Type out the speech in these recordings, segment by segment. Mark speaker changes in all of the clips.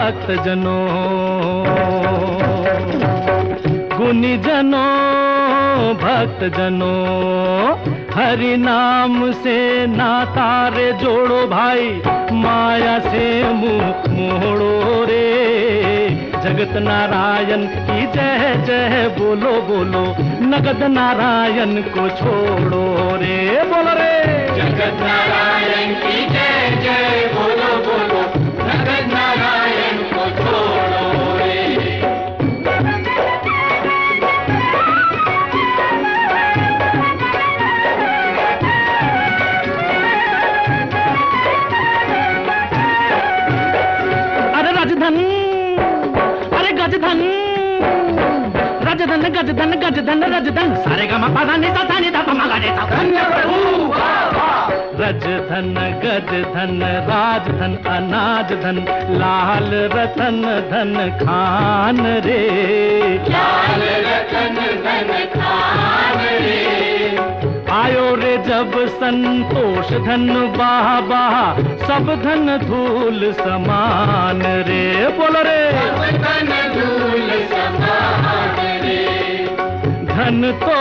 Speaker 1: भक्त जनों, गुनी जनों भक्त जनों, हरि नाम से नाता रे जोड़ो भाई, माया से मुंह मोड़ो रे। जगत नारायण की जय जय बोलो बोलो, नगद नारायण को छोड़ो रे। बोलो रे
Speaker 2: जगत नारायण की जय जय बोलो बोलो, नगद नारायण को छोड़ो रे।
Speaker 1: गजधन गजधन गजधन रजधन, सारे गा मा पा धा नि सा धा नि धा पा मा गा रे सा।
Speaker 2: धन्य प्रभु वाह वाह।
Speaker 1: रजधन गजधन राजधन अनाजधन, लाल रतन धन खान रे।
Speaker 2: लाल रतन धन खान रे।
Speaker 1: आयो रे जब संतोष धन बाबा, सब धन धूल समान रे। बोलो रे
Speaker 2: सब धन धूल समान रे।
Speaker 1: धन तो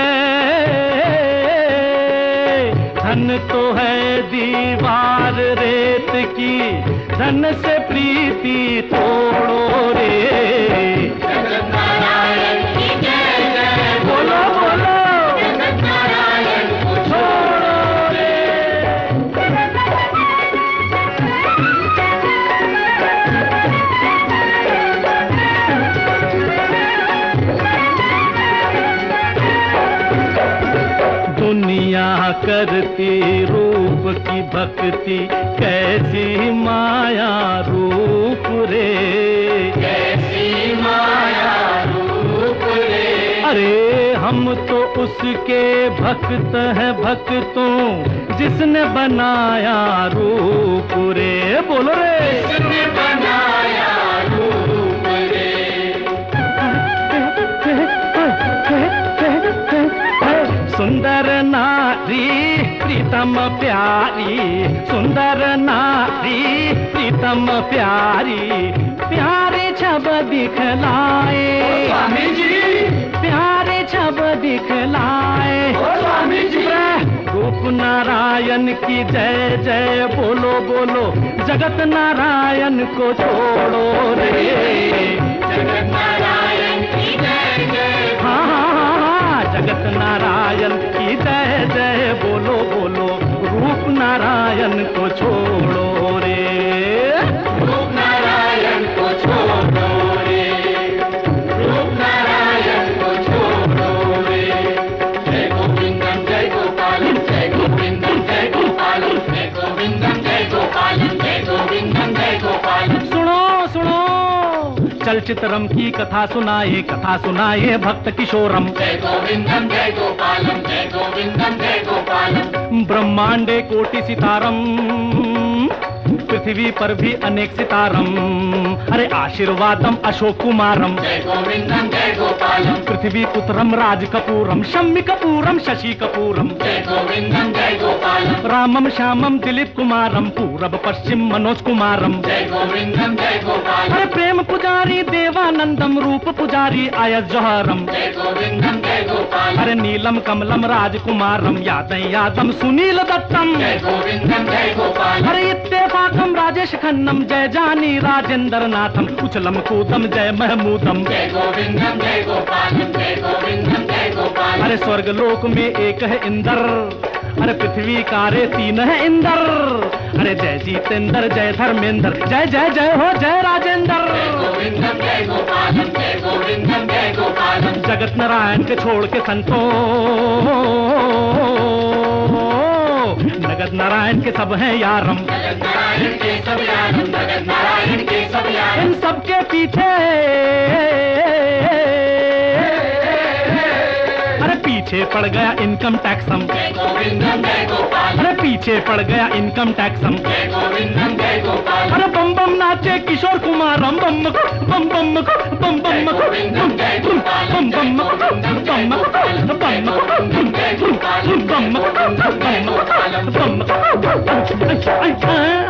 Speaker 1: है दीवार रेत की, धन से प्रीति तोड़ो रे।
Speaker 2: जगत नारायण की जय जय
Speaker 1: बोलो बोलो,
Speaker 2: जगत नारायण को
Speaker 1: छोड़ो रे। दुनिया करती रूप की भक्ति, कैसी माया रूप रे।
Speaker 2: कैसी माया रूप रे।
Speaker 1: अरे हम तो उसके भक्त हैं भक्तों, जिसने बनाया रूप रे। बोलो रे
Speaker 2: जिसने बनाया रूप रे।
Speaker 1: सुंदर नारी प्रीतम प्यारी, सुंदर नारी प्रीतम प्यारी, प्यारे छब दिखलाए
Speaker 2: स्वामी जी,
Speaker 1: प्यारे छब दिखलाए
Speaker 2: स्वामी जी।
Speaker 1: रूप नारायण की जय जय बोलो बोलो, जगत नारायण को छोड़ो रे।
Speaker 2: जगत नारायण की जय जय।
Speaker 1: हाँ हाँ हाँ, जगत नारायण की जय जय बोलो बोलो, रूप नारायण को छोड़ो रे।
Speaker 2: रूप नारायण को छोड़ो रे। रूप नारायण को छोड़ो रे। जय गोविंदम जय गोपालम, जय गोविंदम जय गोपालम, जय गोविंदम जय गोपालम, जय गोविंदम जय गोपालम।
Speaker 1: सुनो सुनो, चलचित्रम की कथा सुनाए भक्त किशोरम।
Speaker 2: जय गोविंदम जय गोपालम, जय गोविंदम जय गोपालम।
Speaker 1: ब्रह्मांडे कोटि सितारम, पृथ्वी पर भी अनेक सितारम। अरे आशीर्वादम अशोक कुमारम,
Speaker 2: जय गोविंदम जय गोपालम।
Speaker 1: पृथ्वी पुत्रम राज कपूरम, शम्मी कपूरम शशि कपूरम।
Speaker 2: जय गोविंदम जय गोपालम।
Speaker 1: रामम श्यामम दिलीप कुमारम, पूरब पश्चिम मनोज कुमारम।
Speaker 2: जय गोविंदम जय गोपालम।
Speaker 1: अरे प्रेम पुजारी देवानंदम, रूप पुजारी आयस जौहरम।
Speaker 2: जय गोविंदम जय गोपालम।
Speaker 1: अरे नीलम कमलम राजकुमारम, यादम सुनील दत्तम।
Speaker 2: जय गोविंदम जय गोपालम।
Speaker 1: अरे इत्तेफाकम राजेश खन्नम, जय जानी राजेंद्र नाथम, उछलम कूदम जय महमूदम।
Speaker 2: जय गोविंदम जय गोपालम, जय गोविंदम जय गोपालम।
Speaker 1: अरे स्वर्ग लोक में एक है इंद्र, अरे पृथ्वी कारे तीन है इंद्र। अरे जय जितेंद्र जय धर्मेंद्र, जय जय जय हो जय राजेंद्र।
Speaker 2: जय गोविंदम जय गोपालम, जय गोविंदम जय गोपालम।
Speaker 1: जगत नारायण के छोड़ के संतों, नगद नारायण के सब हैं यारम।
Speaker 2: जगत नारायण के सब यारम, जगत नारायण के सब यारम।
Speaker 1: इन सबके पीछे, अरे पीछे पड़ गया इनकम टैक्सम।
Speaker 2: जय गोविंदम जय गोपालम।
Speaker 1: अरे पीछे पड़ गया इनकम टैक्सम।
Speaker 2: जय गोविंदम जय गोपालम।
Speaker 1: अरे बम बम नाचे किशोर कुमारम, बम को बम बम को बम बम को
Speaker 2: गोविंदम जय गोपालम,
Speaker 1: बम बम को बम को बम
Speaker 2: जय गोपालम,
Speaker 1: बम को बम को